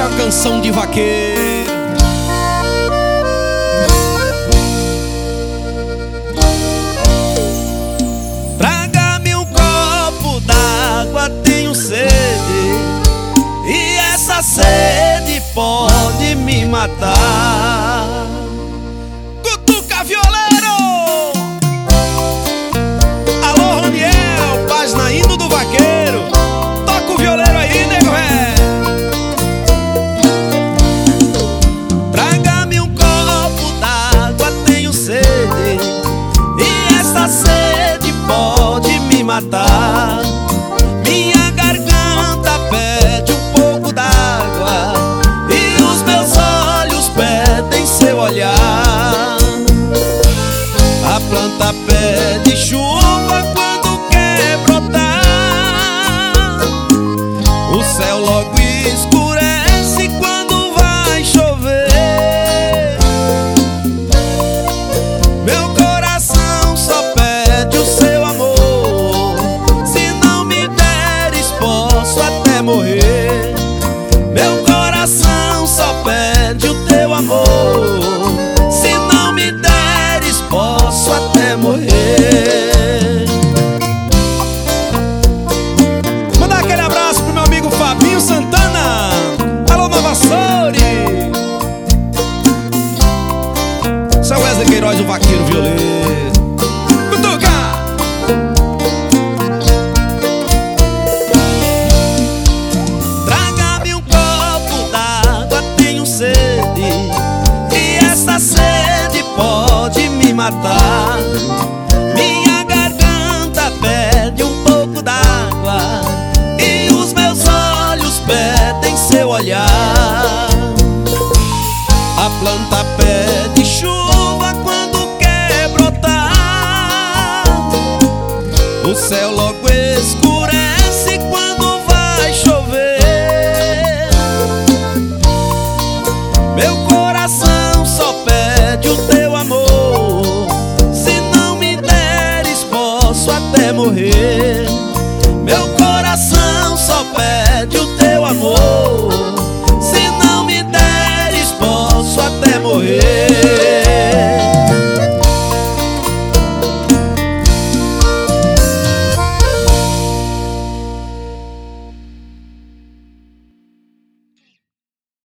Essa é uma canção de vaqueiro. Traga-me um copo d'água, tenho sede, e essa sede pode me matar. Cutuca violeiro! Alô, Roniel, página Hino do Vaqueiro. Toca o violeiro aí, nego ré. Traga-me um copo d'água, tenho sede, e essa sede pode me matar. Minha garganta pede um pouco d'água, e os meus olhos pedem seu olhar. A planta pede chuva quando quer brotar, o céu logo escurece quando vai chover. Meu coração só pede o seu amor, se não me deres posso até morrer. Meu coração só pede o teu amor, se não me deres posso até morrer. Mandar aquele abraço pro meu amigo Fabinho Santana. Alô, Nova Soure. Seu Wesley Queiroz, o vaqueiro violeiro. Cutuca! Traga-me um copo d'água, tenho sede, e essa sede pode me matar. Minha garganta pede um pouco d'água, e os meus olhos pedem seu olhar. A planta pede chuva quando quer brotar, o céu logo escurece quando vai chover. Meu coração só pede o teu amor, se não me deres posso até morrer.